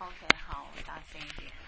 OK， 好，我大声一点。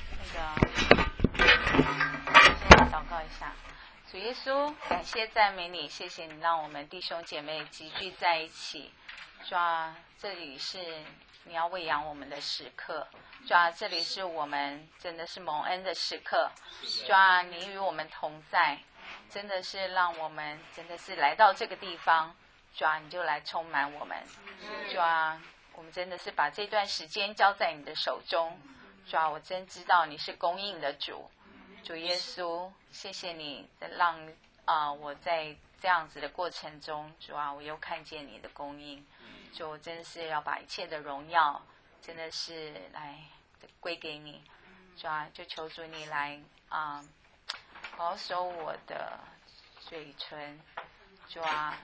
先祷告一下。主耶稣，感谢赞美你，谢谢你让我们弟兄姐妹集聚在一起。主啊，这里是你要喂养我们的时刻。主啊，这里是我们真的是蒙恩的时刻。主啊，你与我们同在，真的是让我们真的是来到这个地方。主啊，你就来充满我们。主啊，我们真的是把这段时间交在你的手中。主啊，我真知道你是供应的主。主耶稣，谢谢你让我在这样子的过程中，主啊，我又看见你的供应。主，我真的是要把一切的荣耀真的是来归给你。主啊，就求主你来保守我的嘴唇。主啊，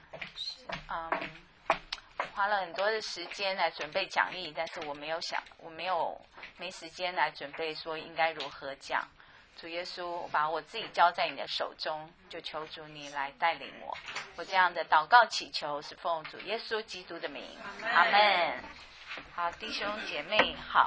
花了很多的时间来准备讲义，但是我没时间来准备说应该如何讲。主耶稣，我把我自己交在你的手中，就求主你来带领我。我这样的祷告祈求是奉主耶稣基督的名，阿们。好，弟兄姐妹好，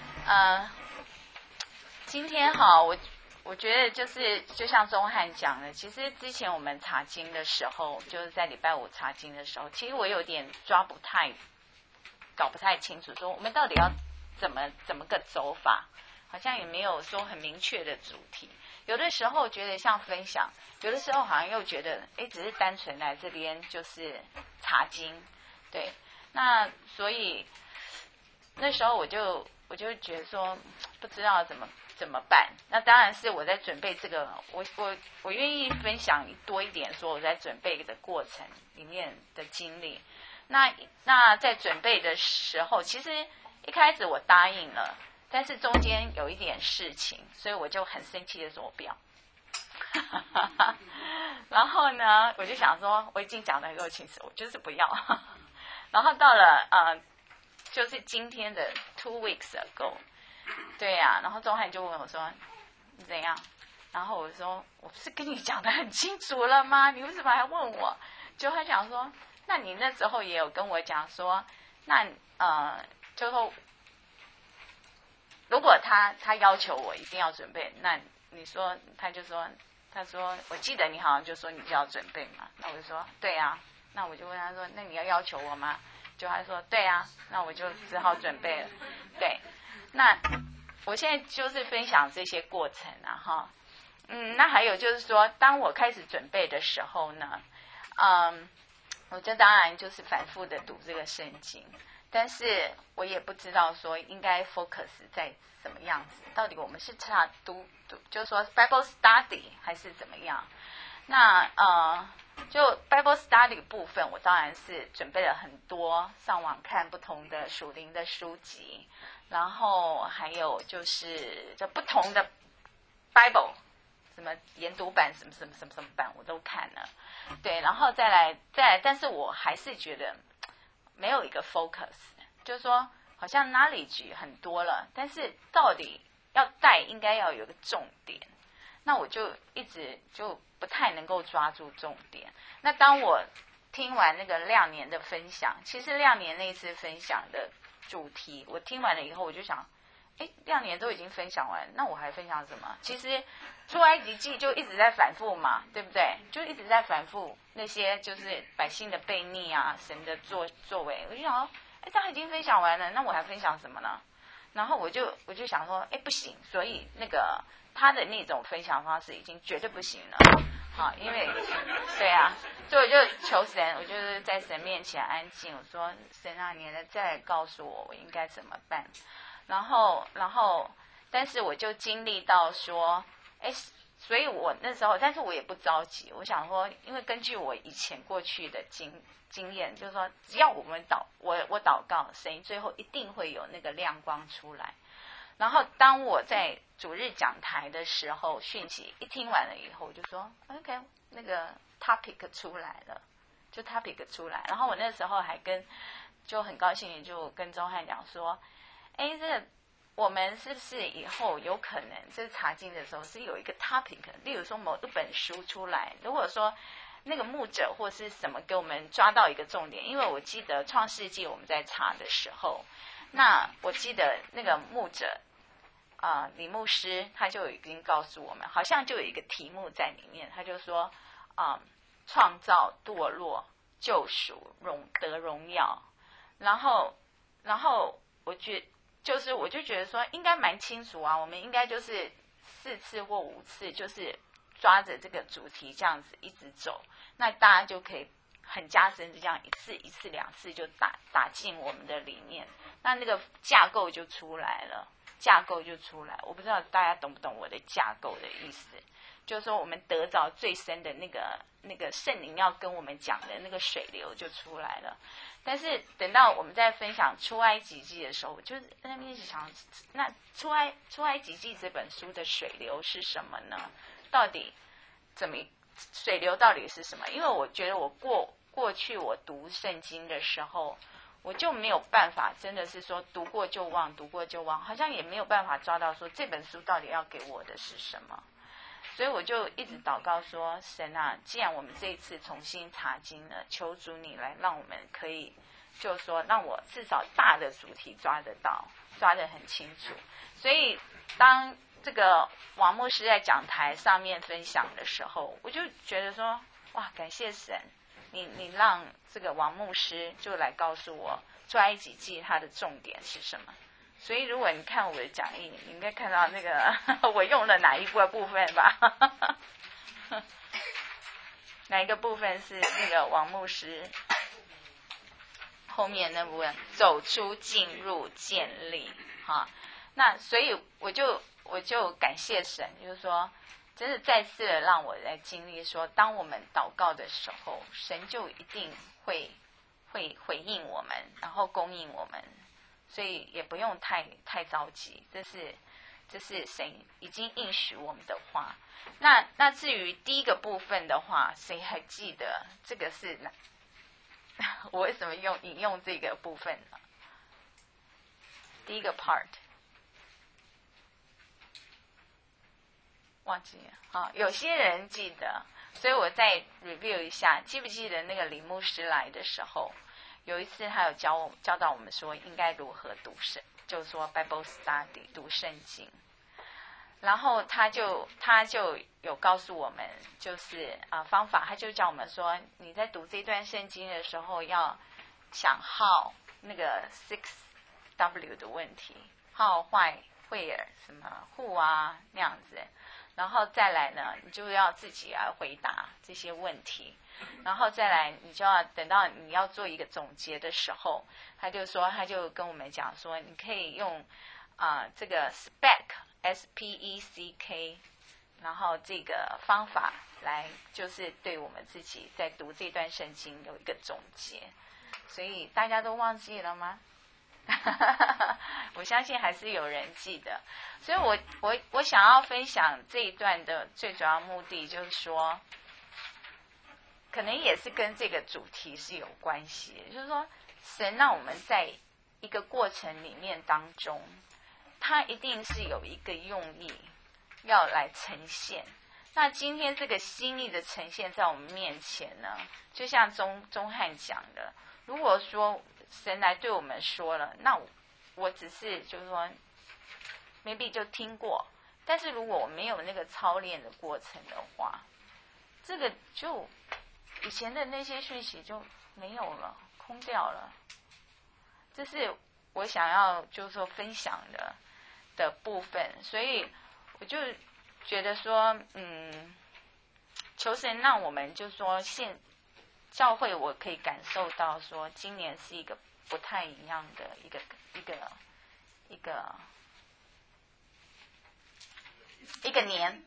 今天好，我觉得就像钟汉讲的，其实之前我们查经的时候，就是在礼拜五查经的时候，其实我有点搞不太清楚，说我们到底要怎么个走法。好像也没有说很明确的主题，有的时候觉得像分享，有的时候好像又觉得只是单纯来这边就是查经。对，那所以那时候我就觉得说不知道怎么办。那当然是我在准备这个，我愿意分享多一点，说我在准备的过程里面的经历。那在准备的时候，其实一开始我答应了，但是中间有一点事情，所以我就很生气的说我不要。然后呢，我就想说我已经讲得很够清楚，我就是不要。然后到了就是今天的 2 weeks ago， 对呀，然后钟汉就问我说你怎样？然后我说我不是跟你讲得很清楚了吗？你为什么还问我？就他讲说，那你那时候也有跟我讲说，那就说。如果他要求我一定要准备，那你说他说我记得你好像就说你就要准备嘛，那我就说对啊，那我就问他说那你要求我吗？就他说对啊，那我就只好准备了。对，那我现在就是分享这些过程啊哈，那还有就是说，当我开始准备的时候呢，我就当然就是反复的读这个圣经。但是我也不知道说应该 focus 在什么样子，到底我们是读就是说 Bible study 还是怎么样？那就 Bible study 部分，我当然是准备了很多，上网看不同的属灵的书籍，然后还有就是这不同的 Bible， 什么研读版什么版我都看了，对，然后再来，但是我还是觉得没有一个 focus， 就是说好像 knowledge 很多了，但是到底要带应该要有个重点，那我就一直就不太能够抓住重点。那当我听完那个亮年的分享，其实亮年那次分享的主题我听完了以后，我就想亮年都已经分享完，那我还分享什么？其实出埃及记就一直在反复嘛，对不对？就一直在反复那些就是百姓的悖逆啊，神的作为。我就想说，他已经分享完了，那我还分享什么呢？然后我就想说，不行，所以那个他的那种分享方式已经绝对不行了。好，因为对啊，所以我就求神，我就是在神面前安静，我说神啊，你再告诉我应该怎么办。然后，但是我就经历到说，所以我那时候，但是我也不着急。我想说，因为根据我以前过去的经验，就是说，只要我祷告，神最后一定会有那个亮光出来。然后，当我在主日讲台的时候，讯息一听完了以后，我就说 ，OK， 那个 topic 出来了，就 topic 出来。然后我那时候还就很高兴，就跟钟汉讲说。这个我们是不是以后有可能就是查经的时候是有一个 topic， 例如说某一本书出来，如果说那个牧者或是什么给我们抓到一个重点，因为我记得创世纪我们在查的时候， 那我记得那个牧者李牧师他就已经告诉我们，好像就有一个题目在里面，他就说创造、堕落、救赎、得荣耀。然后我就觉得说应该蛮清楚啊，我们应该就是4次或5次，就是抓着这个主题这样子一直走，那大家就可以很加深这样一次2次就打进我们的里面，那个架构就出来了。我不知道大家懂不懂我的架构的意思，就是说我们得着最深的那个圣灵要跟我们讲的那个水流就出来了。但是等到我们在分享出埃及记的时候，我就在那边一直想，那出埃及记这本书的水流是什么呢？到底水流到底是什么？因为我觉得我过去我读圣经的时候，我就没有办法，真的是说读过就忘，好像也没有办法抓到说这本书到底要给我的是什么。所以我就一直祷告说，神啊，既然我们这一次重新查经了，求主你来让我们可以，就是说让我至少大的主题抓得到，抓得很清楚。所以当这个王牧师在讲台上面分享的时候，我就觉得说，哇，感谢神，你让这个王牧师就来告诉我出埃及记它的重点是什么。所以如果你看我的讲义，你应该看到那个我用了哪一个部分吧？哪一个部分是那个王牧师后面那部分走出、进入、建立哈？那所以我就感谢神，就是说真的再次的让我来经历说，当我们祷告的时候，神就一定会回应我们，然后供应我们。所以也不用太着急，这是神已经应许我们的话。那至于第一个部分的话，谁还记得这个是哪？我为什么引用这个部分呢？第一个 part 忘记了，有些人记得，所以我再 review 一下，记不记得那个李牧师来的时候？有一次他有教导我们说应该如何读圣，就是说 Bible study 读圣经。然后他就有告诉我们就是方法，他就叫我们说你在读这段圣经的时候要想 how 那个 6W 的问题 how why where 什么 who 那样子，然后再来呢你就要自己来回答这些问题。然后再来你就要等到你要做一个总结的时候，他就跟我们讲说你可以用这个 SPECK 然后这个方法来就是对我们自己在读这段圣经有一个总结。所以大家都忘记了吗？我相信还是有人记得。所以我想要分享这一段的最主要目的就是说，可能也是跟这个主题是有关系的，就是说神让我们在一个过程里面当中，他一定是有一个用意要来呈现。那今天这个心意的呈现在我们面前呢，就像钟汉讲的，如果说神来对我们说了，那我只是就是说 maybe 就听过，但是如果我没有那个操练的过程的话，这个就以前的那些讯息就没有了，空掉了。这是我想要就是说分享的部分。所以我就觉得说求神让我们就是说教会我可以感受到说今年是一个不太一样的一个年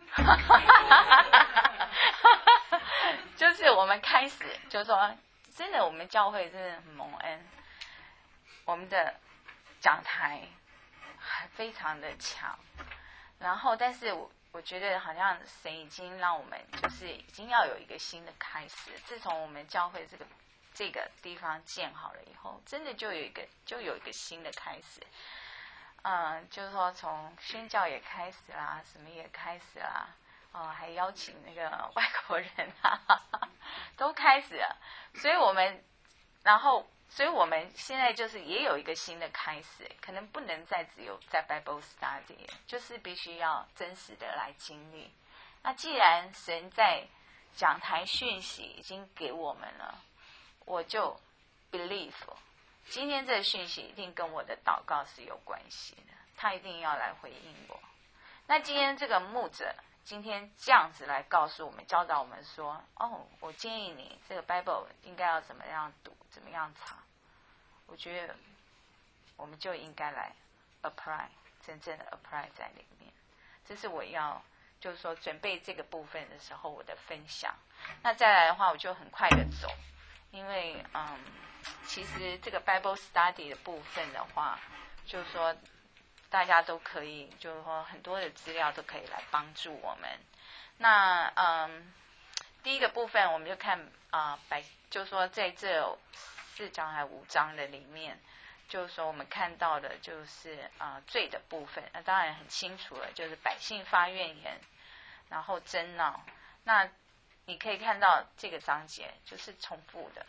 就是我们开始就是说真的我们教会真的很蒙恩，我们的讲台非常的强，然后但是我觉得好像神已经让我们就是已经要有一个新的开始。自从我们教会这个地方建好了以后，真的就有一个新的开始。就是说从宣教也开始啦，什么也开始啦，还邀请那个外国人都开始了。所以我们然后所以我们现在就是也有一个新的开始，可能不能再只有在 Bible Study， 就是必须要真实的来经历。那既然神在讲台讯息已经给我们了，我就 believe 今天这个讯息一定跟我的祷告是有关系的，他一定要来回应我。那今天这个牧者今天这样子来告诉我们，教导我们说，我建议你这个 Bible 应该要怎么样读，怎么样查。我觉得我们就应该来 apply， 真正的 apply 在里面。这是我要就是说准备这个部分的时候我的分享。那再来的话，我就很快的走，因为其实这个 Bible Study 的部分的话，就是说大家都可以，就是说很多的资料都可以来帮助我们。那第一个部分我们就看就是说在这4章还5章的里面，就是说我们看到的就是罪的部分，那当然很清楚了，就是百姓发怨言，然后争闹。那你可以看到这个章节就是重复的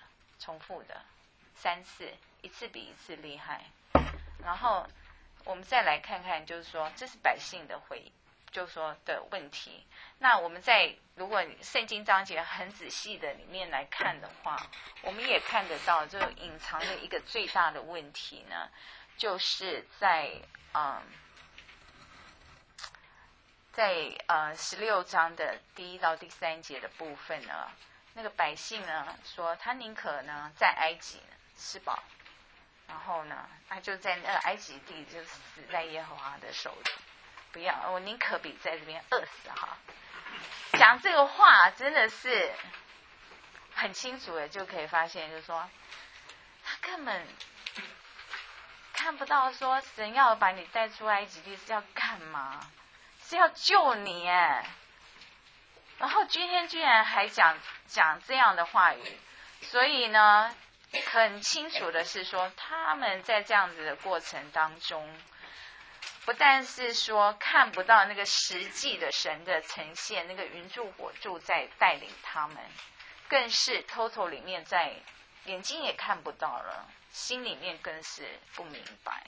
3次，一次比一次厉害。然后我们再来看看，就是说这是百姓的就是说的问题。那我们如果圣经章节很仔细的里面来看的话，我们也看得到，就隐藏的一个最大的问题呢，就是在16章的第1到第3节的部分呢，那个百姓呢说，他宁可呢在埃及吃饱，然后呢他就在那个埃及地就死在耶和华的手里，不要，我宁可比在这边饿死哈。讲这个话真的是很清楚的就可以发现，就是说他根本看不到说神要把你带出埃及地是要干嘛，是要救你耶。然后今天居然还讲这样的话语，所以呢很清楚的是说，他们在这样子的过程当中，不但是说看不到那个实际的神的呈现，那个云柱火柱在带领他们，更是total里面在眼睛也看不到了，心里面更是不明白，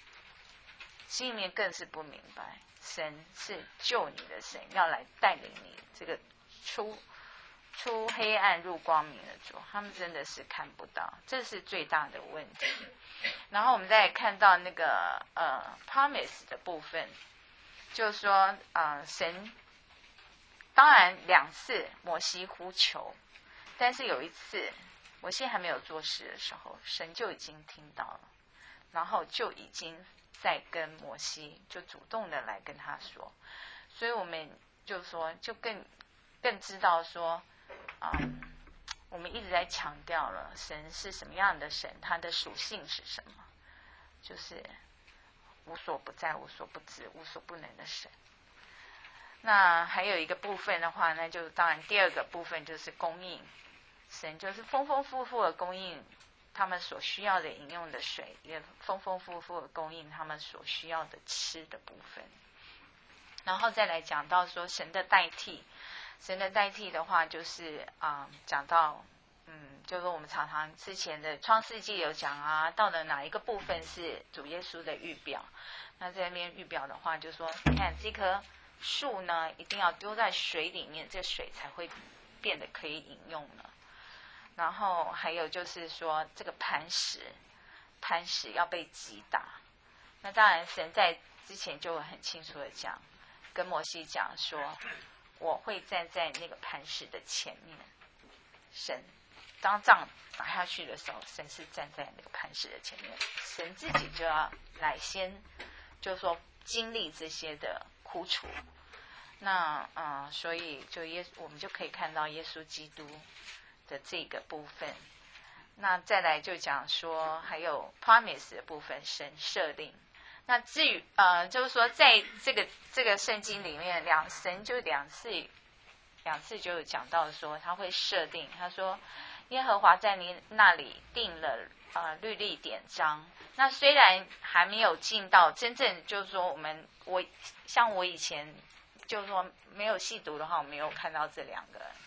神是救你的神，要来带领你这个出黑暗入光明的主，他们真的是看不到，这是最大的问题。然后我们再看到那个promise 的部分，就是说神当然2次摩西呼求，但是有一次摩西还没有做事的时候，神就已经听到了，然后就已经在跟摩西就主动的来跟他说，所以我们就说就更知道说我们一直在强调了神是什么样的神，他的属性是什么，就是无所不在、无所不知、无所不能的神。那还有一个部分的话，那就当然第2个部分就是供应，神就是丰丰富富的供应他们所需要的饮用的水，也丰丰富富的供应他们所需要的吃的部分。然后再来讲到说神的代替的话，就是讲到就是我们常常之前的创世纪有讲到了哪一个部分是主耶稣的预表。那在那边预表的话，就说你看这棵树呢一定要丢在水里面，这水才会变得可以饮用了。然后还有就是说这个磐石要被击打。那当然神在之前就很清楚的讲，跟摩西讲说，我会站在那个磐石的前面。神当杖打下去的时候，神是站在那个磐石的前面，神自己就要来先就是说经历这些的苦楚。那所以我们就可以看到耶稣基督的这个部分。那再来就讲说还有 promise 的部分，神设定。那至于就是说在这个圣经里面，神就两次就有讲到说他会设定，他说耶和华在你那里定了律例典章。那虽然还没有进到真正就是说像我以前就是说没有细读的话，我没有看到这2个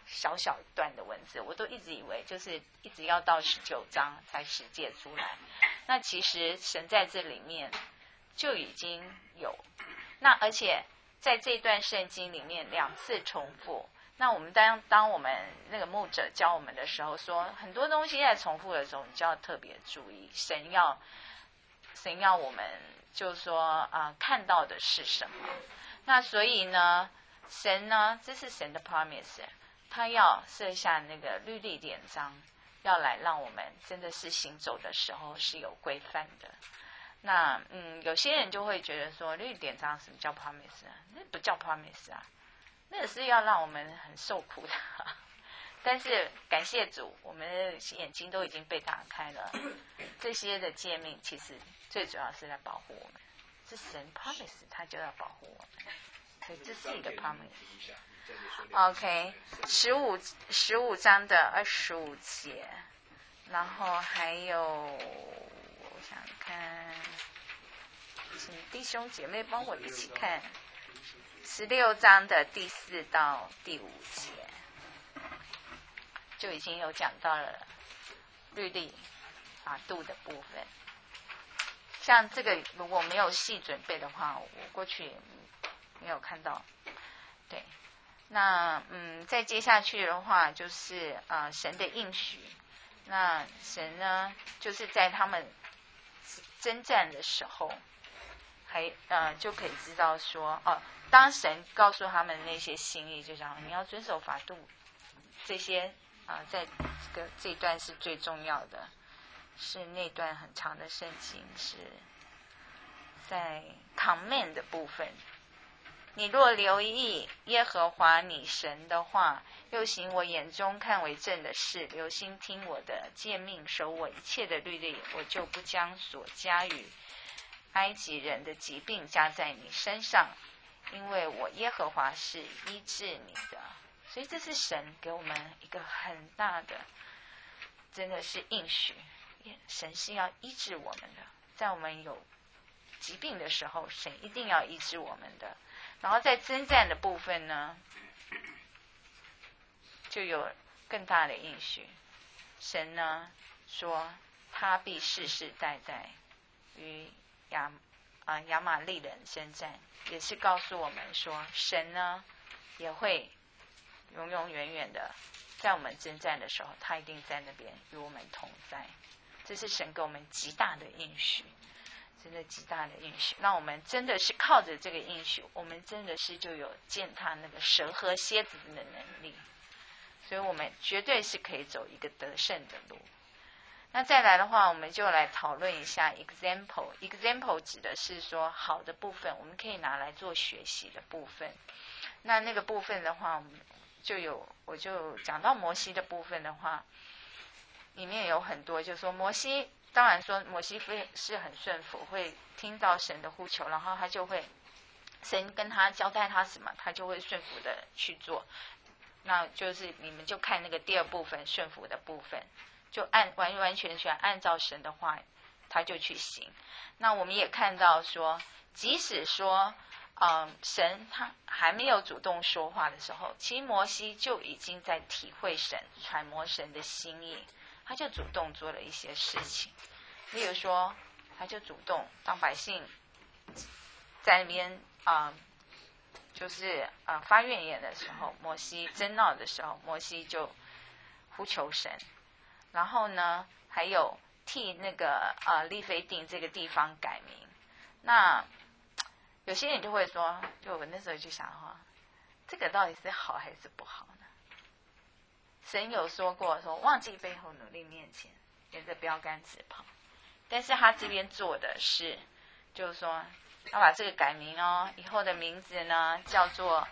小小段的文字，我都一直以为就是一直要到19章才实践出来。那其实神在这里面就已经有，那而且在这段圣经里面2次重复。那我们当我们那个牧者教我们的时候说，很多东西在重复的时候，你就要特别注意，神要我们就是说看到的是什么。那所以呢，神呢，这是神的 promise， 他要设下那个律例典章，要来让我们真的是行走的时候是有规范的。那有些人就会觉得说，律例典章什么叫 promise 啊？那不叫 promise 啊，那是要让我们很受苦的。但是感谢主，我们的眼睛都已经被打开了。这些的诫命其实最主要是在保护我们，是神 promise， 他就要保护我们，所以这是一个 promise。OK， 15章的25节，然后还有我想看，请弟兄姐妹帮我一起看16章的第4到第5节，就已经有讲到了律例法度的部分。像这个如果没有细准备的话，我过去也没有看到。对，那再接下去的话就是神的应许。那神呢，就是在他们征战的时候，就可以知道说当神告诉他们那些心意，就讲你要遵守法度，这些在这一段是最重要的，是那段很长的圣经，是在 command 的部分。你若留意耶和华你神的话，又行我眼中看为正的事，留心听我的诫命，守我一切的律例，我就不将所加与埃及人的疾病加在你身上，因为我耶和华是医治你的。所以这是神给我们一个很大的，真的是应许，神是要医治我们的，在我们有疾病的时候，神一定要医治我们的。然后在征战的部分呢，就有更大的应许。神呢说，他必世世代代与亚玛利人征战，也是告诉我们说，神呢也会永永远远的在我们征战的时候，他一定在那边与我们同在。这是神给我们极大的应许，真的极大的应许，让我们真的是靠着这个应许，我们真的是就有践踏那个蛇和蝎子的能力，所以我们绝对是可以走一个得胜的路。那再来的话，我们就来讨论一下 example 指的是说好的部分，我们可以拿来做学习的部分。那个部分的话，我就讲到摩西的部分的话，里面有很多，就是说摩西，当然说摩西是很顺服，会听到神的呼求，然后他就会神跟他交代他什么，他就会顺服的去做。那就是你们就看那个第2部分顺服的部分，就完全按照神的话，他就去行。那我们也看到说，即使说神他还没有主动说话的时候，其实摩西就已经在体会神、揣摩神的心意，他就主动做了一些事情。例如说，他就主动当百姓在那边就是发怨言的时候，摩西争闹的时候，摩西就呼求神。然后呢，还有替那个利非定这个地方改名。那有些人就会说，就我那时候就想这个到底是好还是不好呢？神有说过说，忘记背后，努力面前，沿着标杆直跑。但是他这边做的是，就是说要把这个改名哦，以后的名字呢叫做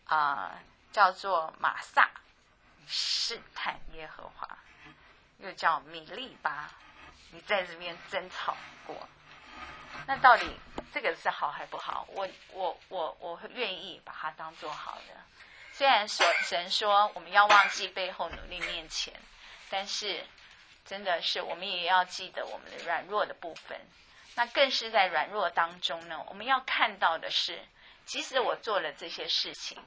玛撒，试探耶和华，又叫米利巴，你在这边争吵过。那到底这个是好还不好？我愿意把它当做好的。虽然神说我们要忘记背后，努力面前，但是真的是我们也要记得我们的软弱的部分。那更是在软弱当中呢，我们要看到的是，即使我做了这些事情，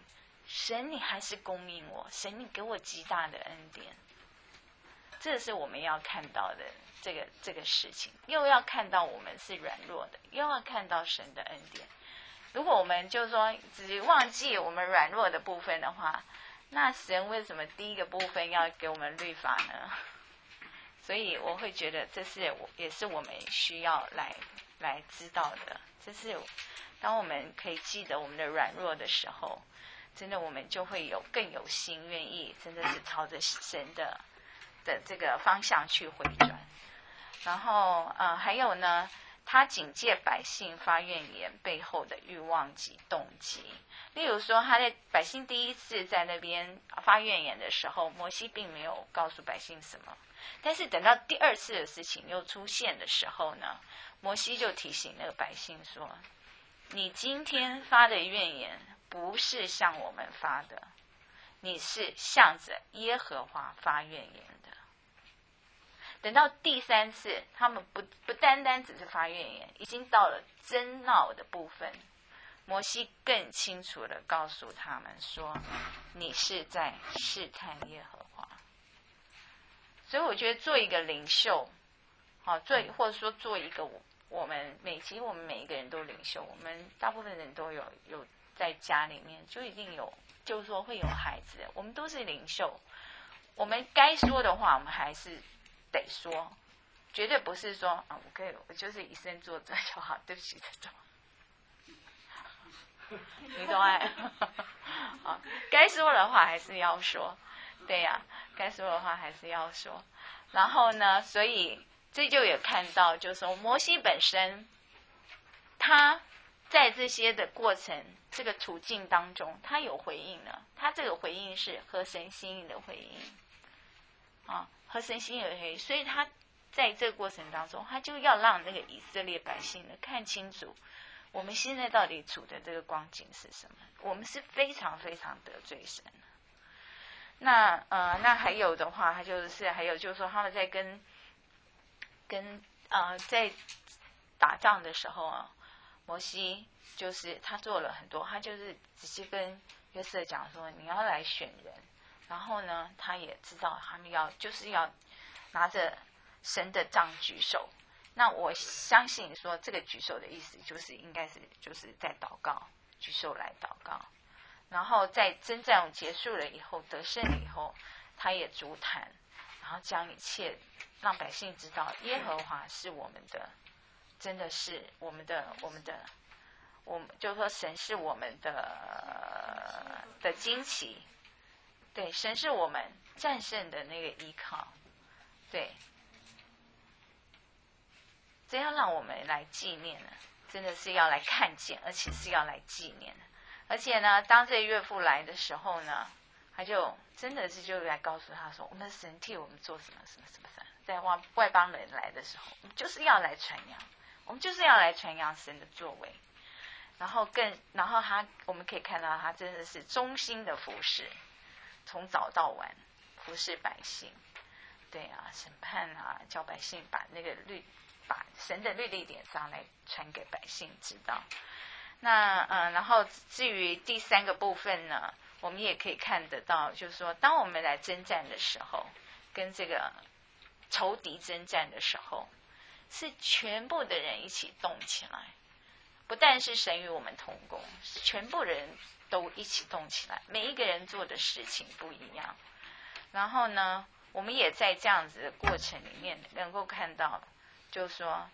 神你还是供应我，神你给我极大的恩典。这是我们要看到的这个事情，又要看到我们是软弱的，又要看到神的恩典。如果我们就说只忘记我们软弱的部分的话，那神为什么第一个部分要给我们律法呢？所以我会觉得这是也是我们需要来知道的。这是当我们可以记得我们的软弱的时候，真的我们就会更有心愿意真的是朝着神的这个方向去回转。然后还有呢，他警戒百姓发怨言背后的欲望及动机。例如说，他在百姓第一次在那边发怨言的时候，摩西并没有告诉百姓什么，但是等到第二次的事情又出现的时候呢，摩西就提醒那个百姓说，你今天发的怨言不是向我们发的，你是向着耶和华发怨言的。等到第三次，他们不单单只是发怨言，已经到了争闹的部分，摩西更清楚地告诉他们说，你是在试探耶和华。所以我觉得做一个领袖，或者说做一个其实我们每一个人都领袖，我们大部分人都有在家里面就一定有，就是说会有孩子，我们都是领袖，我们该说的话我们还是得说，绝对不是说我就是以身作则就好，对不起这种，你懂哎？该说的话还是要说，对呀，该说的话还是要说。然后呢，所以这就有看到，就是说摩西本身，他在这些的过程、这个处境当中，他有回应了，他这个回应是合神心意的回应，合神心意的回应，所以他在这个过程当中，他就要让那个以色列百姓呢看清楚，我们现在到底处的这个光景是什么？我们是非常非常得罪神的。那还有的话，还有就是说，他们在在打仗的时候啊，摩西就是他做了很多，他就是直接跟约瑟讲说，你要来选人，然后呢，他也知道他们要拿着神的杖举手。那我相信说，这个举手的意思应该是在祷告，举手来祷告。然后在征战结束了以后，得胜以后，他也足坛，然后将一切让百姓知道，耶和华是我们的，真的是我们就说神是我们的旌旗，对，神是我们战胜的那个依靠，对，这要让我们来纪念呢，真的是要来看见，而且是要来纪念的。而且呢，当这岳父来的时候呢，他就真的是就来告诉他说，我们的神替我们做什么什么什么，在外邦人来的时候，我们就是要来传扬，我们就是要来传扬神的作为。然后我们可以看到他真的是忠心的服侍，从早到晚服侍百姓，对啊，审判啊，叫百姓把神的律例典章来传给百姓知道。然后至于第三个部分呢，我们也可以看得到，就是说，当我们来征战的时候，跟这个仇敌征战的时候，是全部的人一起动起来，不但是神与我们同工，全部人都一起动起来，每一个人做的事情不一样。然后呢，我们也在这样子的过程里面能够看到，就是说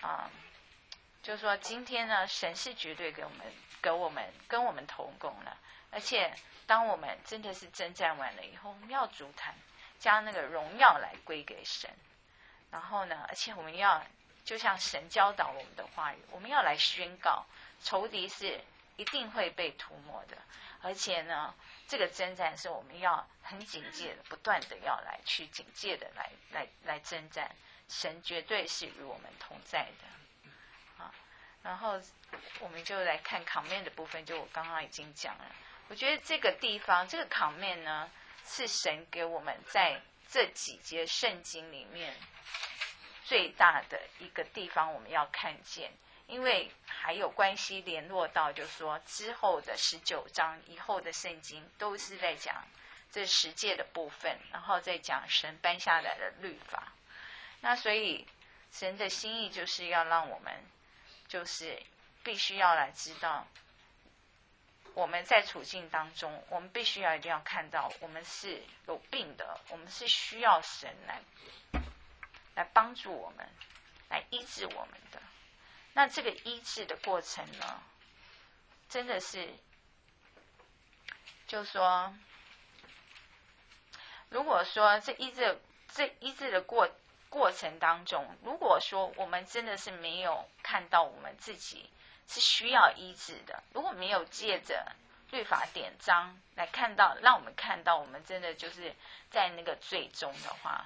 今天呢，神是绝对跟我们同工了。而且当我们真的是征战完了以后，我们要足坛，将那个荣耀来归给神。然后呢，而且我们要就像神教导我们的话语，我们要来宣告，仇敌是一定会被涂抹的。而且呢，这个征战是我们要很警戒的，不断的要来去警戒的来征战。神绝对是与我们同在的。然后我们就来看comment的部分，就我刚刚已经讲了。我觉得这个地方，这个comment呢，是神给我们在这几节圣经里面最大的一个地方，我们要看见。因为还有关系联络到，就是说之后的19章以后的圣经都是在讲这十诫的部分，然后再讲神颁下来的律法。那所以神的心意就是要让我们就是必须要来知道，我们在处境当中，我们必须一定要看到我们是有病的，我们是需要神来帮助我们，来医治我们的。那这个医治的过程呢，真的是就是说，如果说这医治的过程当中，如果说我们真的是没有看到我们自己是需要医治的，如果没有借着律法典章来看到，让我们看到我们真的就是在那个罪中的话，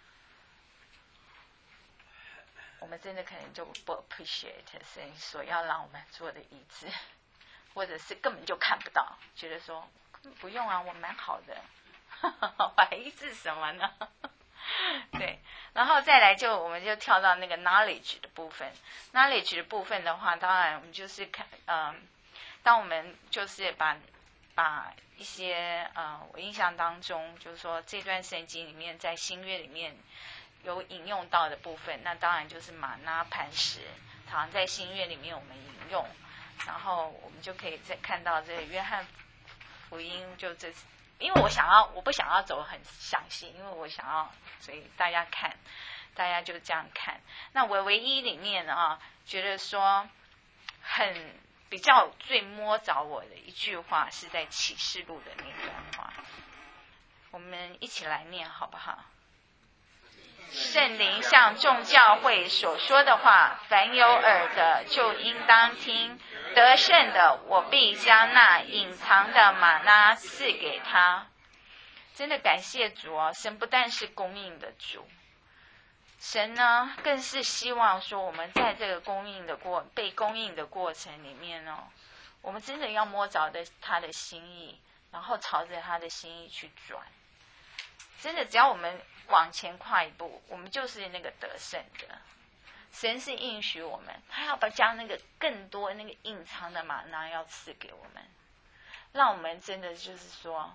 我们真的可能就不 appreciate 神所要让我们做的医治，或者是根本就看不到，觉得说不用啊，我蛮好的，我还医治什么呢？对，然后再来我们就跳到那个 knowledge 的部分。knowledge 的部分的话，当然我们就是看，当我们就是把一些我印象当中，就是说这段圣经里面在新约里面有引用到的部分，那当然就是玛拿磐石，好像在新约里面我们引用，然后我们就可以再看到这个约翰福音，就这，因为我不想要走很详细，因为我想要，所以大家就这样看。那我唯一里面觉得说比较最摸着我的一句话是在启示录的那段话，我们一起来念好不好？圣灵向众教会所说的话，凡有耳的就应当听。得胜的，我必将那隐藏的玛纳赐给他。真的感谢主哦，神不但是供应的主，神呢更是希望说我们在这个被供应的过程里面哦，我们真的要摸着他的心意，然后朝着他的心意去转。真的只要我们往前跨一步，我们就是那个得胜的。神是应许我们，他要将那个更多那个隐藏的玛纳要赐给我们，让我们真的就是说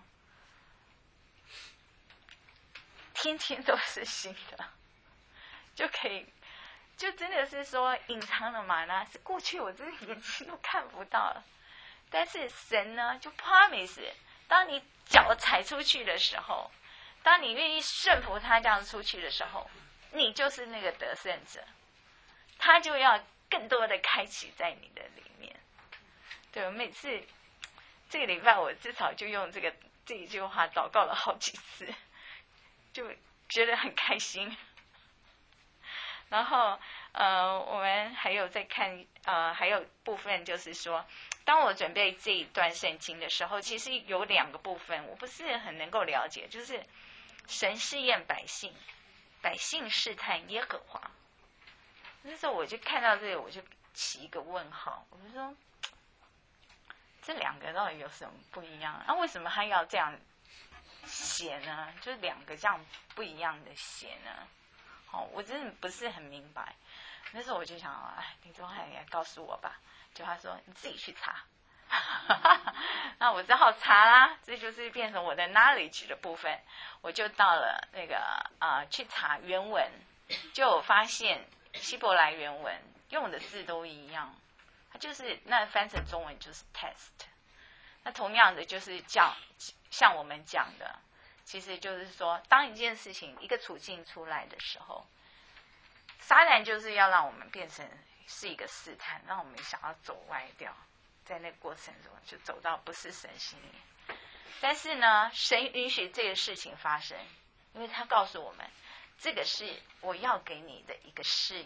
天天都是新的，就可以，就真的是说隐藏的玛纳是过去我真的眼睛都看不到了，但是神呢就 promise， 当你脚踩出去的时候，当你愿意顺服他这样出去的时候，你就是那个得胜者，他就要更多的开启在你的里面。对，我每次这个礼拜我至少就用这一句话祷告了好几次，就觉得很开心。然后我们还有在看还有部分就是说，当我准备这一段圣经的时候，其实有2个部分我不是很能够了解，就是神试验百姓，百姓试探耶和华。那时候我就看到这里，我就起一个问号，我就说这2个到底有什么不一样？为什么他要这样写呢？就是2个这样不一样的写呢？我真的不是很明白。那时候我就想，林宗翰也告诉我吧，就他说你自己去查。那我只好查啦，这就是变成我的 knowledge 的部分。我就到了那个去查原文，就发现希伯来原文用的字都一样，它就是那翻成中文就是 test。那同样的就是像我们讲的，其实就是说，当一件事情一个处境出来的时候，撒旦就是要让我们变成是一个试探，让我们想要走歪掉，在那个过程中就走到不是神心意。但是呢，神允许这个事情发生，因为他告诉我们，这个是我要给你的一个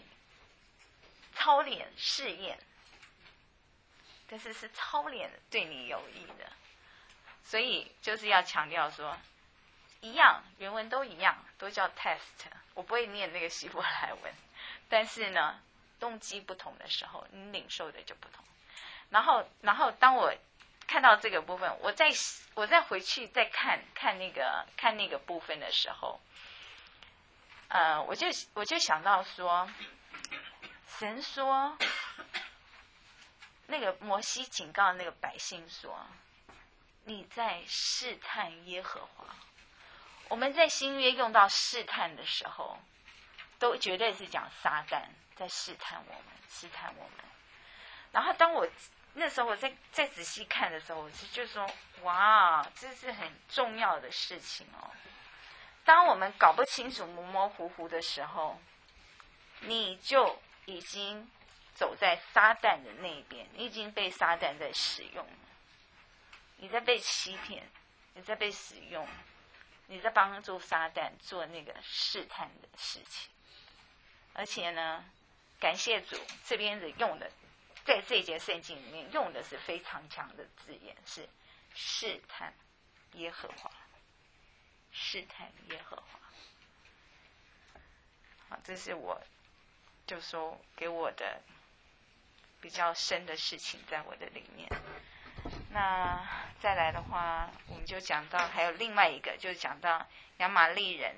操练试验，但是是操练对你有益的。所以就是要强调说，一样原文都一样，都叫 test。 我不会念那个希伯来文，但是呢动机不同的时候，你领受的就不同。然后当我看到这个部分，我再回去再看那个部分的时候，我就想到说，神说那个摩西警告那个百姓说：“你在试探耶和华。”我们在新约用到试探的时候，都绝对是讲撒旦在试探我们，试探我们。然后当我那时候我再仔细看的时候，我就说：“哇，这是很重要的事情哦。”当我们搞不清楚、模模糊糊的时候，你就已经走在撒旦的那边，你已经被撒旦在使用了，你在被欺骗，你在被使用，你在帮助撒旦做那个试探的事情。而且呢，感谢主，这边的用的，在这节圣经里面用的是非常强的字眼，是试探耶和华，试探耶和华。好，这是我就说给我的比较深的事情在我的里面。那再来的话，我们就讲到还有另外一个，就讲到亚玛力人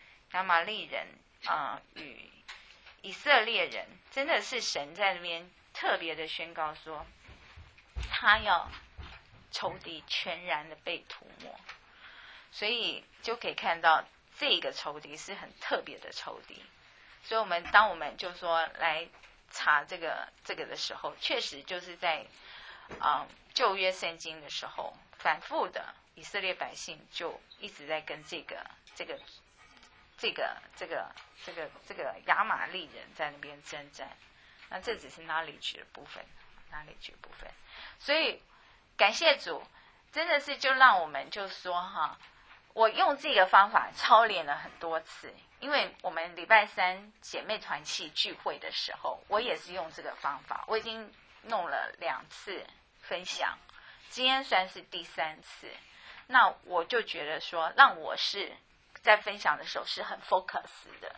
与以色列人，真的是神在那边特别的宣告说，他要仇敌全然的被涂抹，所以就可以看到这个仇敌是很特别的仇敌。所以当我们就说来查这个的时候，确实就是在旧约圣经的时候，反复的以色列百姓就一直在跟这个亚玛力人在那边征战。那这只是 knowledge 的部分。所以感谢主，真的是就让我们就说我用这个方法操练了很多次，因为我们礼拜三姐妹团契聚会的时候，我也是用这个方法，我已经弄了2次分享，今天算是第3次。那我就觉得说，让我是在分享的时候是很 focus 的。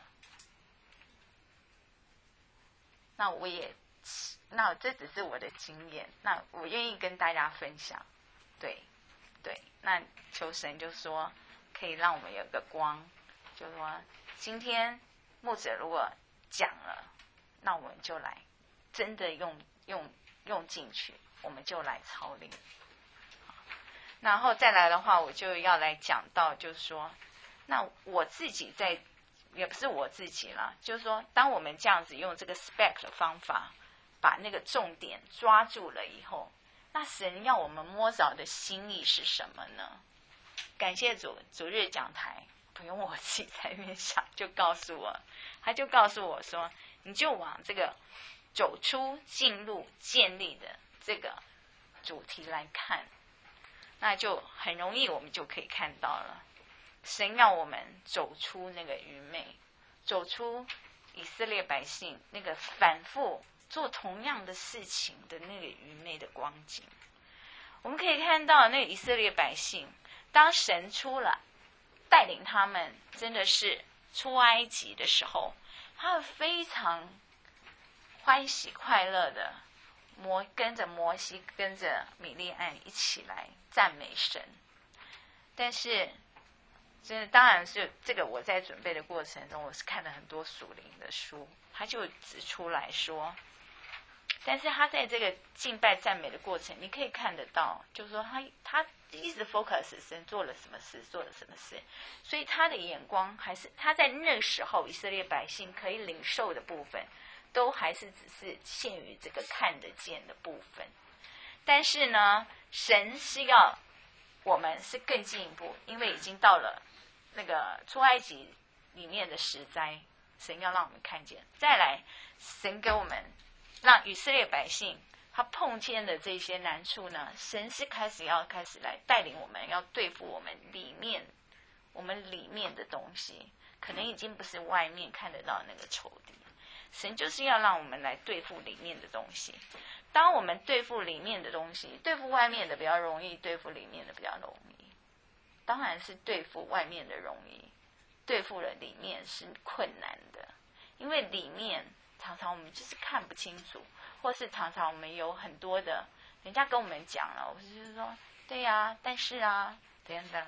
那这只是我的经验，那我愿意跟大家分享。对，那求神就说可以让我们有个光，就说今天牧者如果讲了，那我们就来真的用进去，我们就来操练。然后再来的话，我就要来讲到，就是说，那我自己也不是我自己啦，就是说，当我们这样子用这个 SPEC 的方法，把那个重点抓住了以后，那神要我们摸着的心意是什么呢？感谢主日讲台不用我自己在那边想，就告诉我，他就告诉我说，你就往这个走出、进入、建立的这个主题来看，那就很容易我们就可以看到了。神要我们走出那个愚昧，走出以色列百姓那个反复做同样的事情的那个愚昧的光景。我们可以看到那个以色列百姓，当神出来带领他们真的是出埃及的时候，他们非常欢喜快乐的跟着摩西跟着米利暗一起来赞美神。但是真的当然是这个，我在准备的过程中，我是看了很多属灵的书，他就指出来说，但是他在这个敬拜赞美的过程，你可以看得到，就是说他一直 focus 神做了什么事，所以他的眼光还是他在那个时候以色列百姓可以领受的部分，都还是只是限于这个看得见的部分。但是呢，神是要我们是更进一步，因为已经到了那个出埃及里面的10灾，神要让我们看见。再来，神给我们让以色列百姓他碰见的这些难处呢，神是开始来带领我们，要对付我们里面的东西，可能已经不是外面看得到那个仇敌，神就是要让我们来对付里面的东西。当我们对付里面的东西，对付外面的比较容易，对付里面的比较容易。当然是对付外面的容易，对付了里面是困难的，因为里面常常我们就是看不清楚，或是常常我们有很多的人家跟我们讲了，我就是说对呀，但是啊，等等。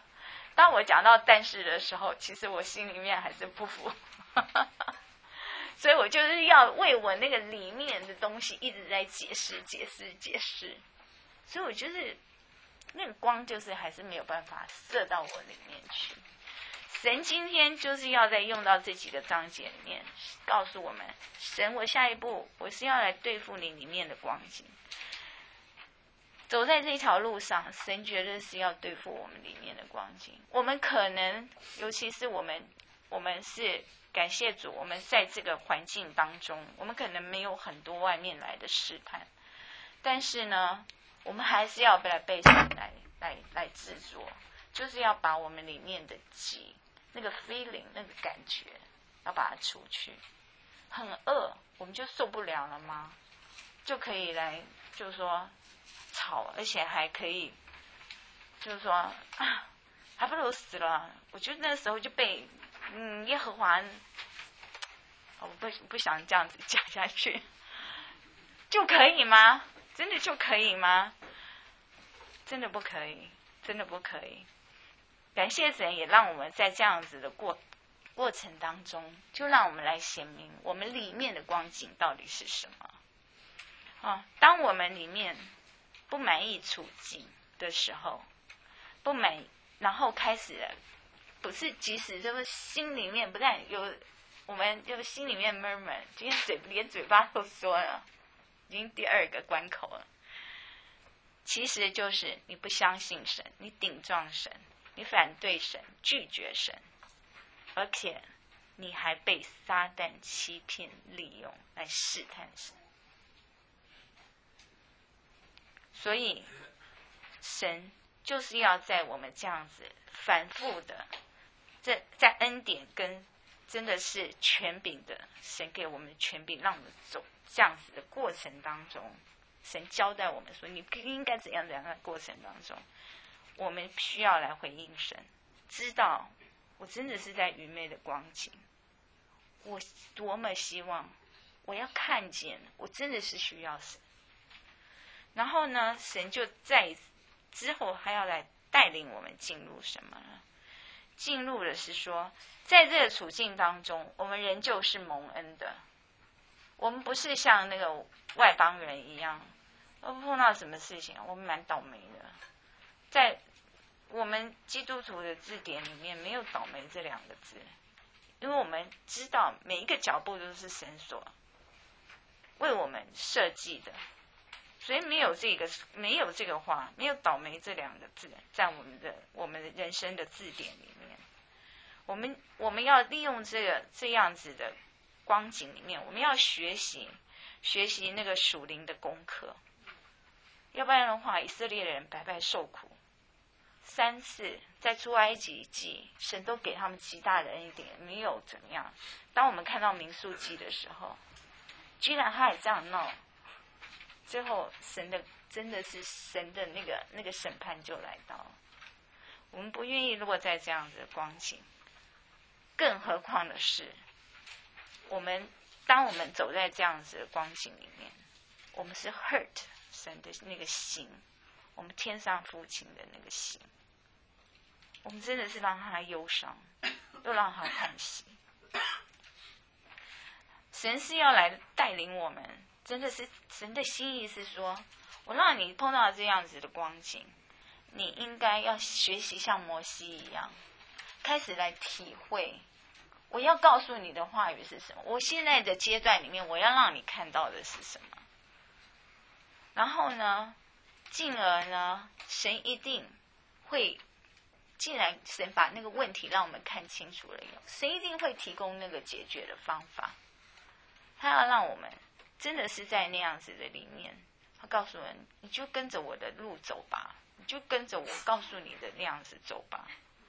当我讲到但是的时候，其实我心里面还是不服。 所以我就是要为我那个里面的东西一直在解释。所以我就是那个光，就是还是没有办法射到我里面去。神今天就是要在用到这几个章节里面，告诉我们，神，我下一步我是要来对付你里面的光景。走在这条路上，神觉得是要对付我们里面的光景。我们可能，尤其是我们是感谢主，我们在这个环境当中，我们可能没有很多外面来的试探，但是呢，我们还是要被神来制作，就是要把我们里面的急，那个 feeling 那个感觉，要把它除去。很饿，我们就受不了了吗？就可以来，就是说吵，而且还可以，就是说啊，还不如死了。我觉得那时候就被耶和华，我不想这样子讲下去，就可以吗？真的就可以吗？真的不可以，真的不可以。感谢神，也让我们在这样子的过程当中，就让我们来显明我们里面的光景到底是什么。当我们里面不满意处境的时候，不满意，然后开始了，不是即使就是心里面不但有，我们就心里面 murmur， 今天连嘴巴都说了，已经第2个关口了。其实就是你不相信神，你顶撞神，你反对神，拒绝神，而且你还被撒旦欺骗利用来试探神。所以神就是要在我们这样子反复的，在恩典跟真的是权柄的神给我们的权柄，让我们走这样子的过程当中，神交代我们说你应该怎样的过程当中，我们需要来回应神，知道我真的是在愚昧的光景，我多么希望我要看见我真的是需要神。然后呢，神就在之后还要来带领我们进入什么呢？进入的是说，在这个处境当中，我们仍旧是蒙恩的。我们不是像那个外邦人一样，碰到什么事情我们蛮倒霉的。在我们基督徒的字典里面没有倒霉这2个字，因为我们知道每一个脚步都是神所为我们设计的。所以没有这个话，没有倒霉这2个字，在我们的人生的字典里面，我们要利用这样子的光景里面，我们要学习那个属灵的功课，要不然的话，以色列人白白受苦。3次在出埃及记，神都给他们极大的恩典，没有怎么样。当我们看到民数记的时候，居然他也这样闹。最后真的是神的那个审判就来到了。我们不愿意落在这样子的光景，更何况的是当我们走在这样子的光景里面，我们是 hurt 神的那个心，我们天上父亲的那个心，我们真的是让他忧伤，又让他叹息。神是要来带领我们，真的是神的心意是说，我让你碰到这样子的光景，你应该要学习像摩西一样，开始来体会我要告诉你的话语是什么，我现在的阶段里面我要让你看到的是什么。然后呢，进而呢，神一定会，既然神把那个问题让我们看清楚了以后，神一定会提供那个解决的方法。他要让我们真的是在那样子的里面，他告诉人，你就跟着我的路走吧，你就跟着我告诉你的那样子走吧。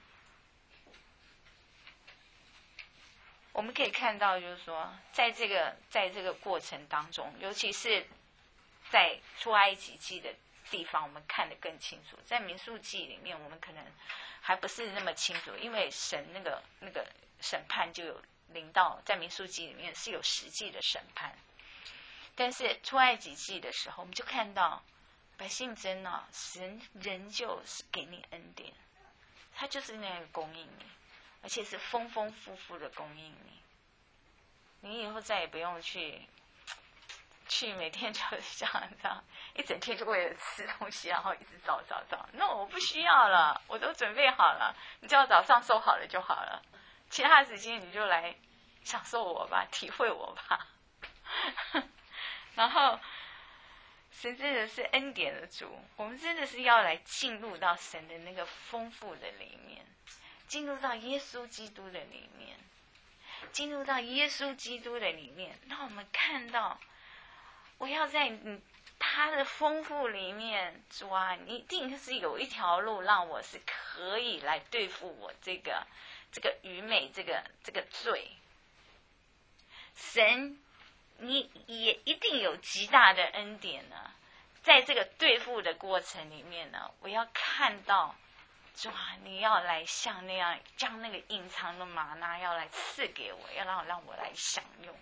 我们可以看到，就是说，在这个过程当中，尤其是在出埃及记的地方，我们看得更清楚。在民数记里面，我们可能还不是那么清楚，因为神那个审判就有临到，在民数记里面是有实际的审判。但是出埃及记的时候，我们就看到百姓真的，神仍旧是给你恩典，他就是那个供应你，而且是丰丰富富的供应你。 你以后再也不用去每天就像这样一整天就为了吃东西，然后一直找。那我不需要了，我都准备好了，你只要早上收好了就好了，其他时间你就来享受我吧，体会我吧。然后神真的是恩典的主，我们真的是要来进入到神的那个丰富的里面，进入到耶稣基督的里面，进入到耶稣基督的里面，让我们看到我要在他的丰富里面，主啊，你一定是有一条路让我是可以来对付我这个愚昧这个罪。神你也一定有极大的恩典呢，在这个对付的过程里面呢，我要看到主啊，你要来像那样将那个隐藏的玛纳要来赐给我，要让我来享用。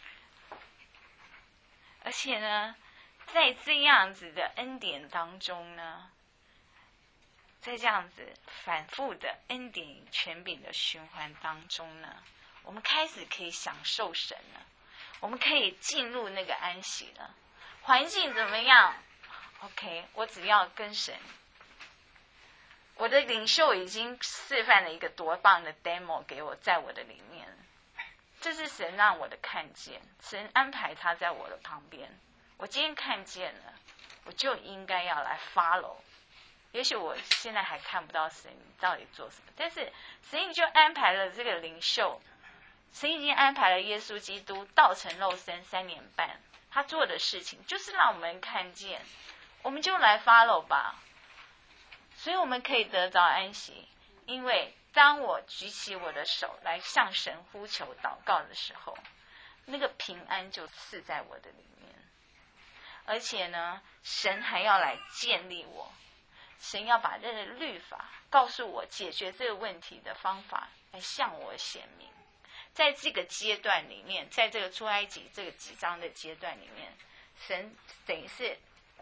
而且呢，在这样子的恩典当中呢，在这样子反复的恩典与权柄的循环当中呢，我们开始可以享受神了，我们可以进入那个安息了。环境怎么样 ？OK， 我只要跟神。我的领袖已经示范了一个多棒的 demo 给我，在我的里面，这是神让我的看见，神安排他在我的旁边。我今天看见了，我就应该要来 follow。也许我现在还看不到神到底做什么，但是神已经就安排了这个领袖，神已经安排了耶稣基督道成肉身3年半，他做的事情就是让我们看见，我们就来 follow 吧。所以我们可以得着安息，因为当我举起我的手来向神呼求祷告的时候，那个平安就赐在我的里面。而且呢，神还要来建立我，神要把这个律法告诉我解决这个问题的方法来向我显明。在这个阶段里面，在这个出埃及这个几章的阶段里面，神等于是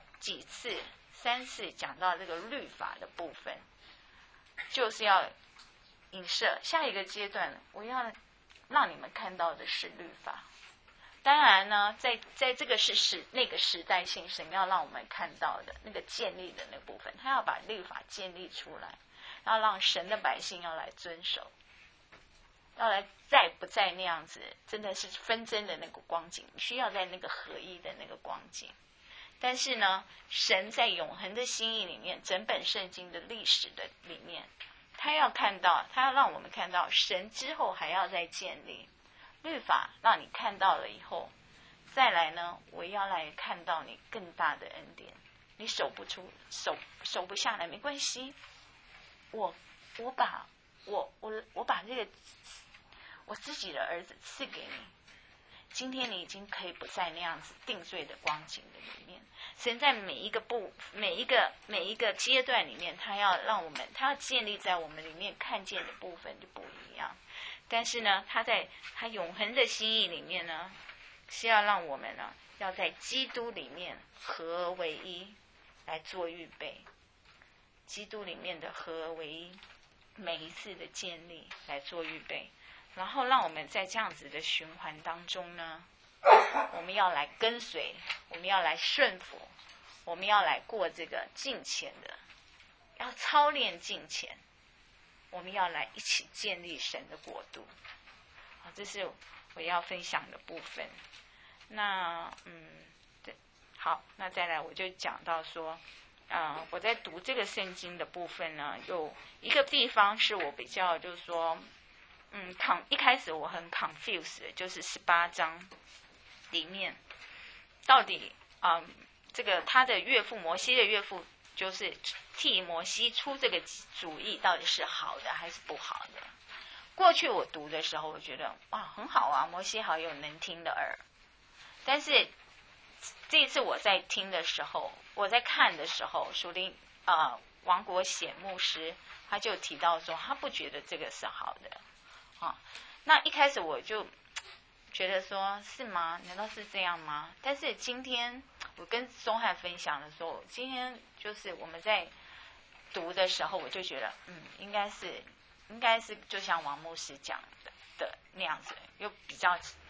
3次讲到这个律法的部分，就是要影射下一个阶段，我要让你们看到的是律法。当然呢，在这个是那个时代性，神要让我们看到的那个建立的那部分，他要把律法建立出来，要让神的百姓要来遵守，要来不在那样子真的是纷争的那个光景，需要在那个合一的那个光景。但是呢，神在永恒的心意里面，整本圣经的历史的里面，他要让我们看到神之后还要再建立律法，让你看到了以后，再来呢，我要来看到你更大的恩典。你守不下来没关系，我把这个我自己的儿子赐给你。今天你已经可以不在那样子定罪的光景的里面。神在每一个阶段里面，他要建立在我们里面看见的部分就不一样。但是呢，他在他永恒的心意里面呢，是要让我们呢，要在基督里面合而为一来做预备。基督里面的合而为一，每一次的建立来做预备。然后让我们在这样子的循环当中呢，我们要来跟随，我们要来顺服，我们要来过这个敬虔的，要操练敬虔，我们要来一起建立神的国度。好，这是我要分享的部分。那对，好，那再来我就讲到说，我在读这个圣经的部分呢，有一个地方是我比较就是说。一开始我很 confused， 就是18章里面到底这个他的岳父摩西的岳父就是替摩西出这个主意，到底是好的还是不好的？过去我读的时候，我觉得哇很好啊，摩西好有能听的耳。但是这一次我在听的时候，我在看的时候，属灵王国显牧师他就提到说，他不觉得这个是好的。那一开始我就觉得说是吗？难道是这样吗？但是今天我跟宗翰分享的时候，今天就是我们在读的时候，我就觉得应该是就像王牧师讲的那样子，又比较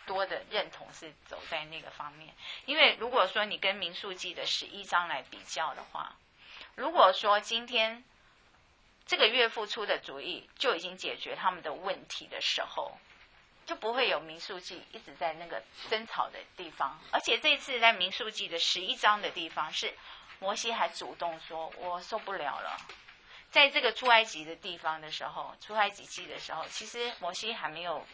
多的认同是走在那个方面。因为如果说你跟民数记的11章来比较的话，如果说今天这个岳父出的主意就已经解决他们的问题的时候，就不会有民数记一直在那个争吵的地方。而且这次在民数记的11章的地方，是摩西还主动说我受不了了。在这个出埃及的地方的时候，出埃及记的时候，其实摩西还没有，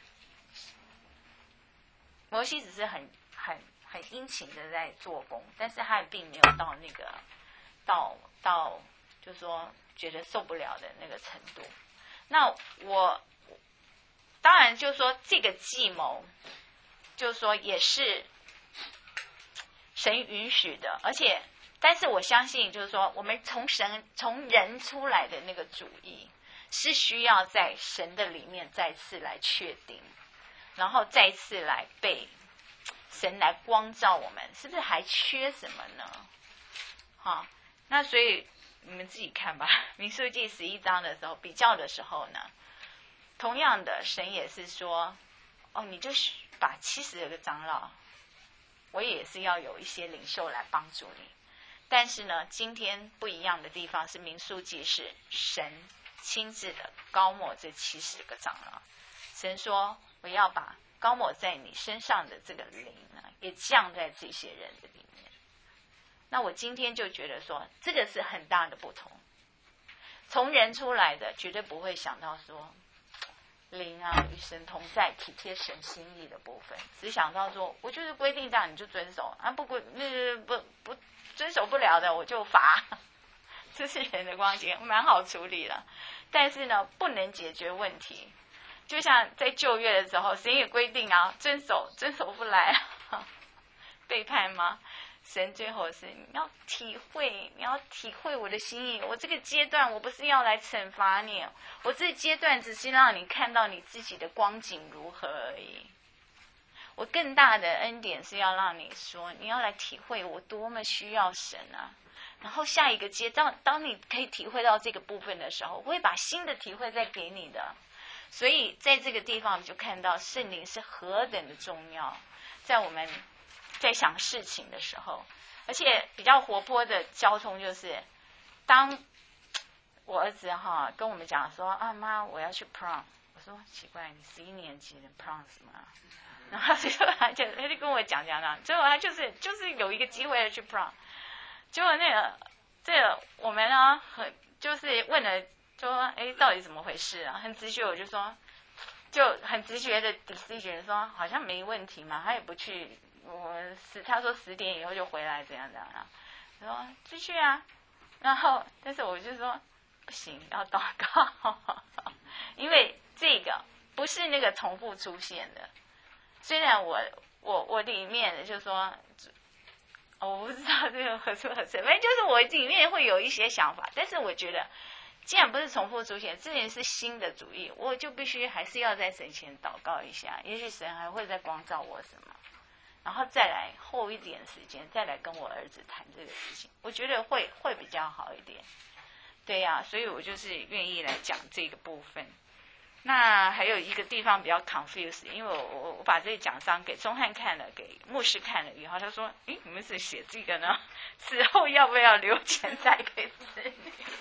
摩西只是很殷勤的在做工，但是他并没有到那个到就是说觉得受不了的那个程度。那我当然就是说这个计谋，就是说也是神允许的，而且但是我相信就是说我们从人出来的那个主意是需要在神的里面再次来确定，然后再次来被神来光照我们，是不是还缺什么呢？好，那所以你们自己看吧。民数记11章的时候比较的时候呢，同样的神也是说，哦，你就把70个长老，我也是要有一些领袖来帮助你。但是呢，今天不一样的地方是民数记是神亲自的膏抹这70个长老。神说我要把膏抹在你身上的这个灵呢，也降在这些人的里面。那我今天就觉得说，这个是很大的不同。从人出来的绝对不会想到说灵啊与神同在，体贴神心意的部分，只想到说我就是规定这样你就遵守啊，不遵守不了的我就罚。这是人的光景，蛮好处理的，但是呢不能解决问题。就像在旧约的时候，神也规定啊，遵守不来啊，背叛吗？神最后是你要体会我的心意。我这个阶段我不是要来惩罚你，我这个阶段只是让你看到你自己的光景如何而已。我更大的恩典是要让你说，你要来体会我多么需要神啊。然后下一个阶段，当你可以体会到这个部分的时候，我会把新的体会再给你的。所以在这个地方，你就看到圣灵是何等的重要，在我们在想事情的时候。而且比较活泼的交通就是，当我儿子跟我们讲说啊妈我要去 prom， 我说奇怪你11年级的 prom 什么？然后最后他就跟我讲，最后他就是有一个机会去 prom， 结果这个我们呢就是问了说到底怎么回事啊？很直觉我就说，就很直觉的 decision 说好像没问题嘛，他也不去。他说10点以后就回来，怎样啊？他说继续啊，然后但是我就说不行，要祷告，因为这个不是那个重复出现的。虽然我里面就说，我不知道这个合适，反正就是我里面会有一些想法，但是我觉得既然不是重复出现，这也是新的主意，我就必须还是要在神前祷告一下，也许神还会再光照我什么。然后再来后一点时间，再来跟我儿子谈这个事情，我觉得会比较好一点。对呀，所以我就是愿意来讲这个部分。那还有一个地方比较 confused， 因为我把这个奖章给钟汉看了，给牧师看了以后，他说：“你们是写这个呢？死后要不要留钱财给子女？”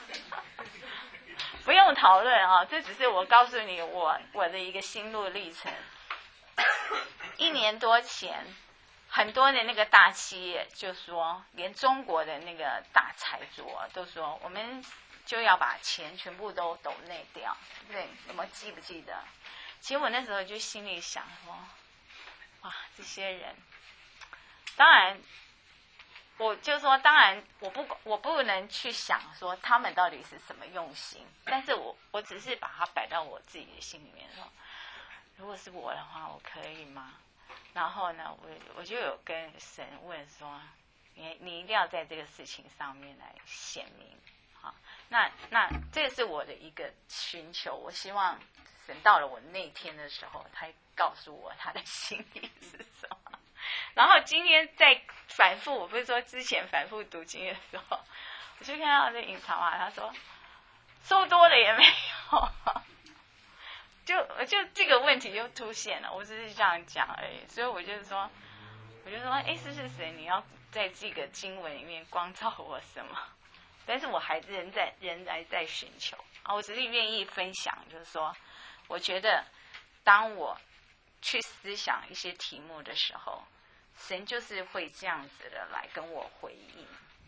不用讨论啊，这只是我告诉你我的一个心路历程。1年多前。很多的那个大企业就说，连中国的那个大财主都说，我们就要把钱全部都抖内掉，对不对？有没有记不记得？其实我那时候就心里想说，哇，这些人，当然，我就说，当然我不能去想说他们到底是什么用心，但是我只是把它摆到我自己的心里面说，如果是我的话，我可以吗？然后呢，我就有跟神问说，你一定要在这个事情上面来显明，好，那这个是我的一个寻求，我希望神到了我那天的时候，他告诉我他的心意是什么。然后今天在反复，我不是说之前反复读经的时候，我就看到这隐藏啊，他说收多了也没有。 就这个问题就凸显了，我只是这样讲而已。所以我就说，是不是神你要在这个经文里面光照我什么？但是我还仍然在寻求啊，我只是愿意分享，就是说，我觉得当我去思想一些题目的时候，神就是会这样子的来跟我回应。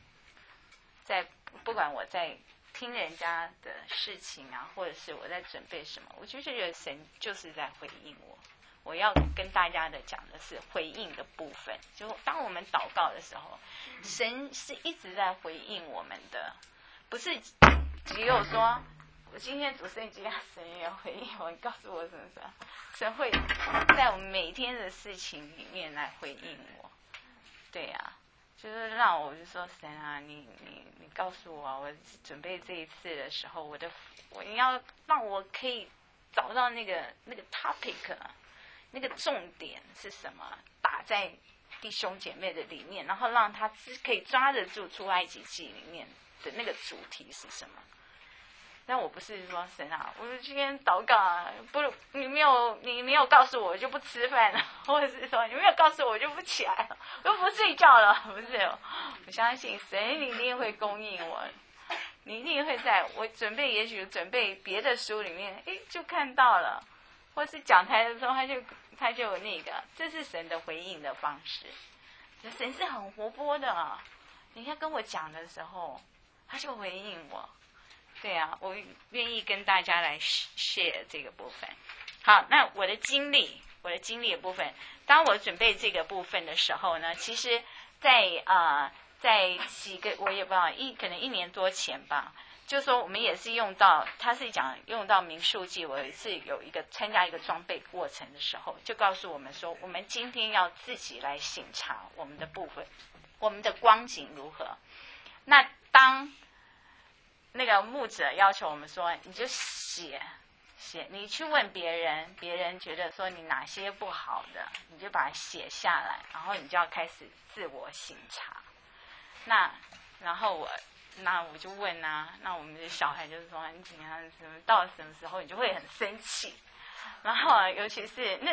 不管我在听人家的事情啊，或者是我在准备什么，我就觉得神就是在回应我。我要跟大家讲的是回应的部分，就当我们祷告的时候，神是一直在回应我们的，不是只有说我今天读圣经，神也回应我，你告诉我什么，神会在我们每天的事情里面来回应我。对呀，就是让我就说神啊，你告诉我，我准备这一次的时候，我要让我可以找到那个 topic。那个重点是什么？打在弟兄姐妹的里面，然后让他可以抓得住出埃及记里面的那个主题是什么？但我不是说神啊，我今天祷告啊，你没有告诉我，我就不吃饭了，或者是说你没有告诉我，我就不起来了，我就不睡觉了，不是？我相信神一定会供应我，你一定会在我也许准备别的书里面，就看到了。或是讲台的时候，他就有那个，这是神的回应的方式。神是很活泼的，你看跟我讲的时候，他就回应我。对啊，我愿意跟大家来 share 这个部分。好，那我的经历的部分，当我准备这个部分的时候呢，其实在几个我也不知道可能1年多前吧。就是说，我们也是他是用到民数记。我是有参加一个装备过程的时候，就告诉我们说，我们今天要自己来省察我们的部分，我们的光景如何。那当那个牧者要求我们说，你就写，你去问别人，别人觉得说你哪些不好的，你就把它写下来，然后你就要开始自我省察。然后我就问啊，那我们的小孩就是说，你怎样到什么时候你就会很生气。然后尤其是那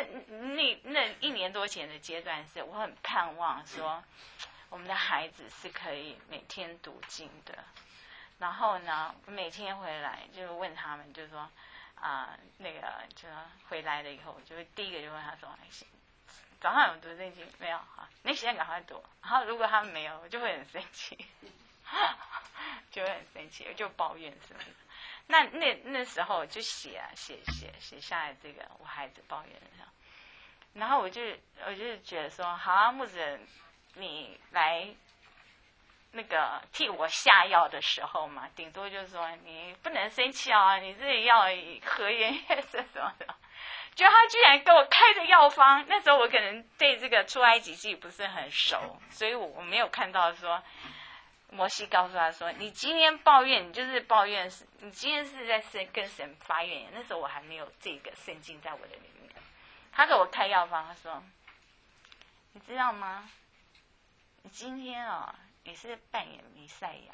1年多前的阶段，是我很盼望说，我们的孩子是可以每天读经的。然后呢，每天回来就问他们，就说就回来了以后，就第一个就问他说，早上有读圣经没有？好，你现在赶快读。然后如果他们没有，我就会很生气。就会很生气，就抱怨什么的。那时候就写下来这个我孩子抱怨的。然后我就觉得说，好啊，牧者，你来替我下药的时候嘛，顶多就是说你不能生气啊，你这里要以和颜悦色什么的。就他居然给我开的药方，那时候我可能对这个出埃及记不是很熟，所以我没有看到说。摩西告诉他说：“你今天抱怨，你就是抱怨，你今天是在跟神发怨言。”那时候我还没有这个圣经在我的里面。他给我开药方，他说：“你知道吗？你今天你是扮演弥赛亚，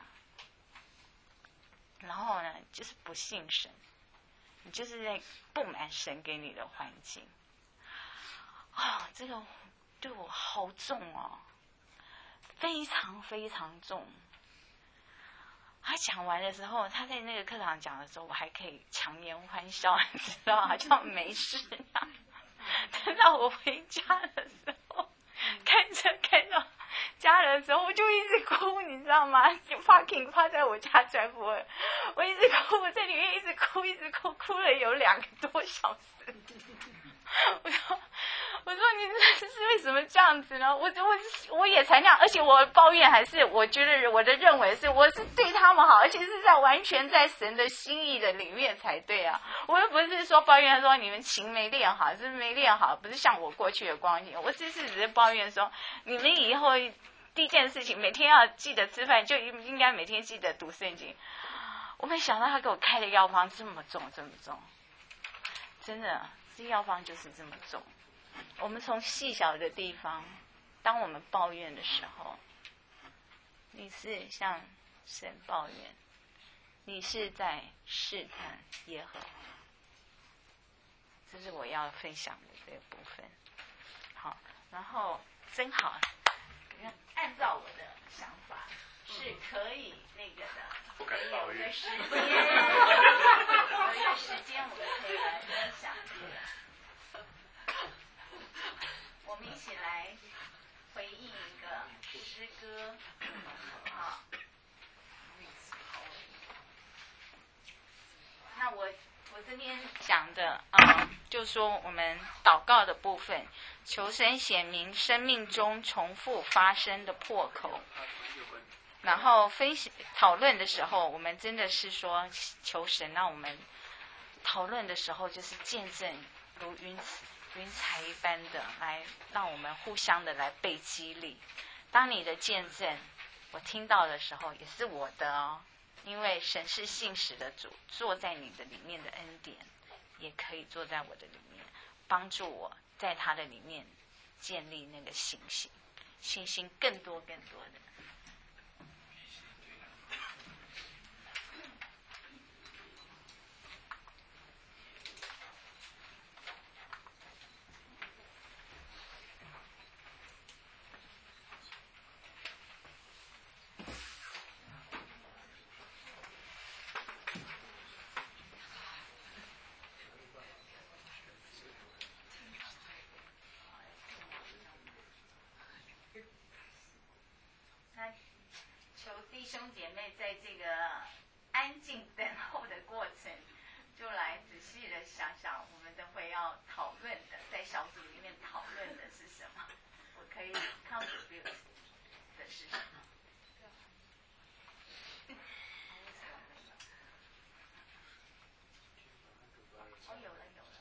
然后呢，就是不信神，你就是在不满神给你的环境。这个对我好重哦。”非常非常重。他讲完的时候，他在那个课堂讲的时候，我还可以强颜欢笑，你知道，好像没事啊。等到我回家的时候，开到家的时候，我就一直哭，你知道吗？就趴在我家转播，我一直哭，我在里面一直哭，哭了有2个多小时。我说你这是为什么这样子呢？我也才那样，而且我抱怨还是我觉得我的认为是我是对他们好，而且是完全在神的心意的里面才对啊。我又不是说抱怨说你们琴没练好，是没练好，不是像我过去的光景。我只是抱怨说你们以后第一件事情每天要记得吃饭，就应该每天记得读圣经。我没想到他给我开的药方这么重，真的，这药方就是这么重。我们从细小的地方，当我们抱怨的时候，你是向神抱怨，你是在试探耶和华。 这是我要分享的这个部分。好，然后真好，按照我的想法是可以那个的， 不敢抱怨。 有一个时间我们可以来分享这个，我们一起来回应一个诗歌，好。那我这边讲的就说我们祷告的部分，求神显明生命中重复发生的破口。然后讨论的时候，我们真的是说求神让我们讨论的时候，就是见证如云彩一般的来让我们互相的来被激励。当你的见证我听到的时候，也是我的哦。因为神是信实的主，坐在你的里面的恩典，也可以坐在我的里面，帮助我在他的里面建立那个信心更多的。弟兄姐妹在这个安静等候的过程，就来仔细的想想我们等会要讨论的，在小组里面讨论的是什么，我可以 contribute 的是什么。哦，有了。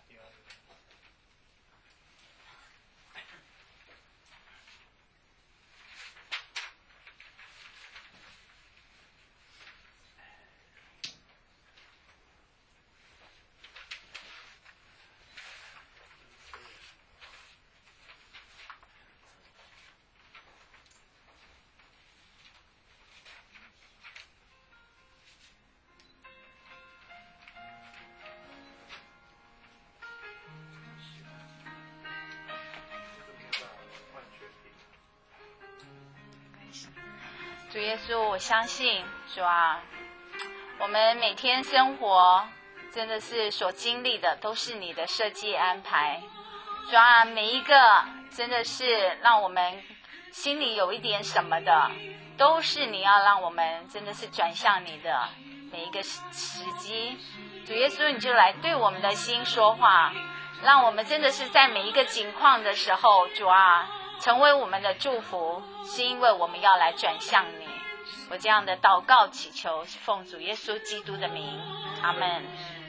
主耶稣，我相信主啊，我们每天生活真的是所经历的都是你的设计安排。主啊，每一个真的是让我们心里有一点什么的，都是你要让我们真的是转向你的每一个时机。主耶稣，你就来对我们的心说话，让我们真的是在每一个境况的时候，主啊，成为我们的祝福，是因为我们要来转向你。我这样的祷告祈求，奉主耶稣基督的名，阿们。